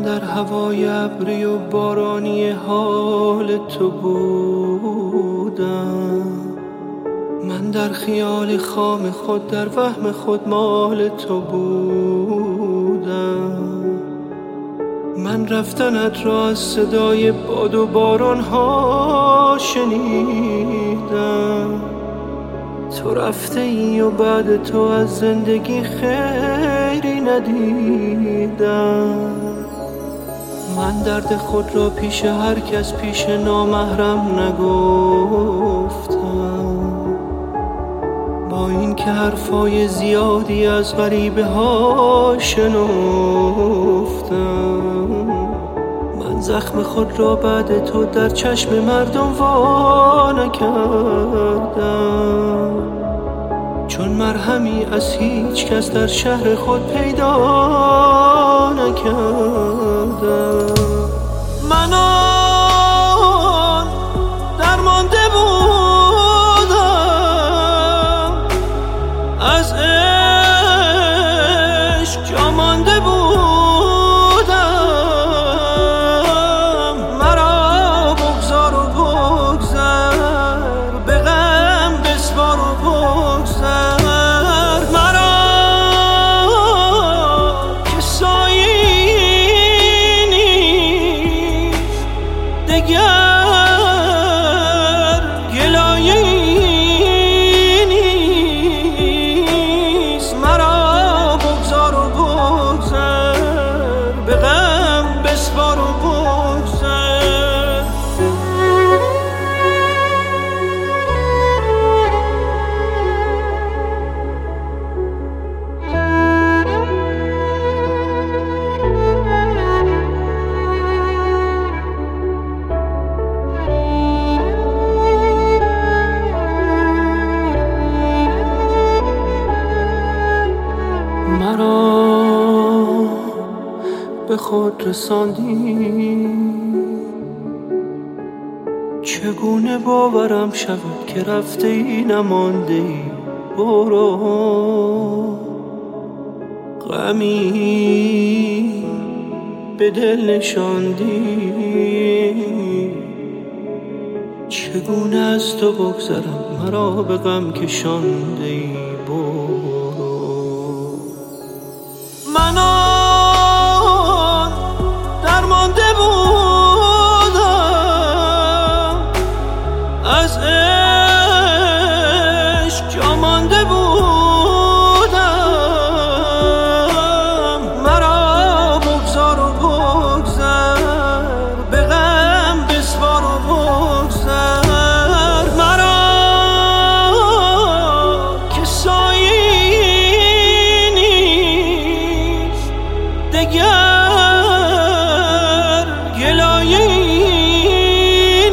من در هوای ابری و بارانی حال تو بودم، من در خیال خام خود در وهم خود مال تو بودم. من رفتنت را از صدای باد و باران ها شنیدم، تو رفته ای و بعد تو از زندگی خیری ندیدم. من درد خود را پیش هر کس پیش نامحرم نگفتم، با این که حرفای زیادی از غریبه ها شنفتم. من زخم خود را بعد تو در چشم مردم وا نکردم، چون مرهمی از هیچ کس در شهر خود پیدا نکردم. من آن درمانده بودم، از عشق جا مانده بودم. مرا بگذار و بگذر، به غم بسپار و بگذر. مرا که سایه‌ای نیست دگر، گلایه‌ای نیست. مرا بگذار و بگذر، به غم بسپار و بگذر. مرا به خود رساندی، چگونه باورم شود که رفته ای نمانده ای. برو، غمی به دل نشاندی، چگونه از تو بگذرم مرا به غم کشانده ای. برو. من آن درمانده بودم، از عشق جا مانده بودم. مرا بگذار و بگذر، به غم بسپار و بگذر. مرا که سایه‌ای نیست دگر، گلایه‌ای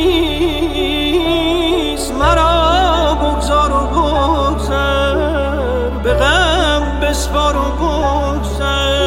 نیست. مرا بگذار و بگذر، به غم بسپار و بگذر.